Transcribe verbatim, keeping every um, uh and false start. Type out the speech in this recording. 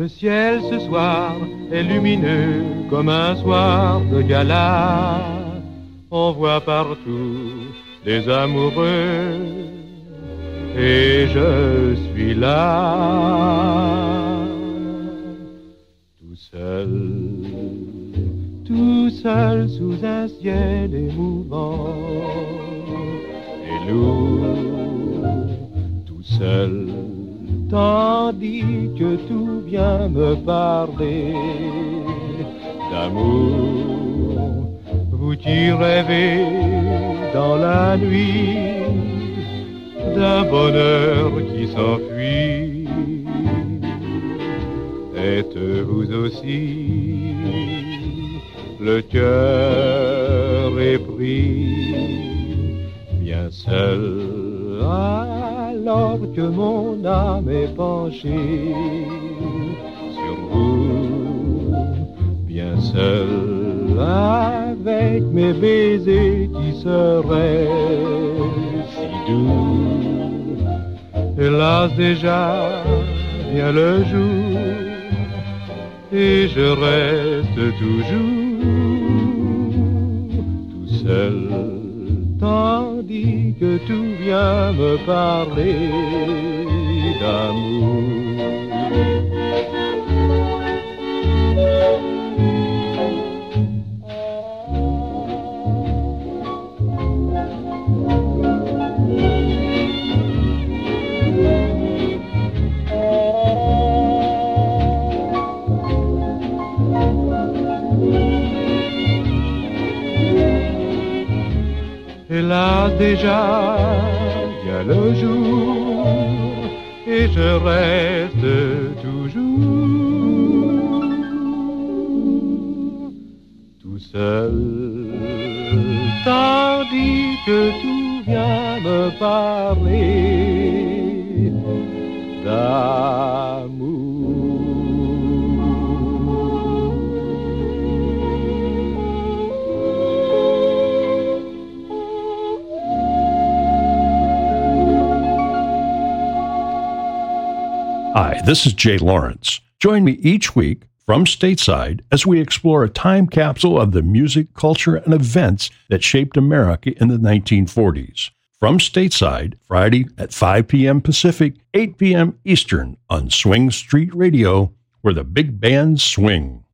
ciel ce soir est lumineux comme un soir de gala. On voit partout des amoureux et je suis là, tout seul, tout seul sous un ciel émouvant et lourd, tout seul, tandis que tout vient me parler d'amour. Vous qui rêvez dans la nuit d'un bonheur qui s'enfuit, êtes-vous aussi le cœur épris, bien seul alors que mon âme est penchée sur vous, bien seul avec mes baisers qui seraient si doux. Hélas déjà vient le jour et je reste toujours tout seul, tandis que tout vient me parler d'amour. Hélas déjà vient le jour et je reste toujours tout seul, tandis que tout vient me parler d'amour. Hi, this is Jay Lawrence. Join me each week from Stateside as we explore a time capsule of the music, culture, and events that shaped America in the nineteen forties. From Stateside, Friday at five p.m. Pacific, eight p.m. Eastern on Swing Street Radio, where the big bands swing.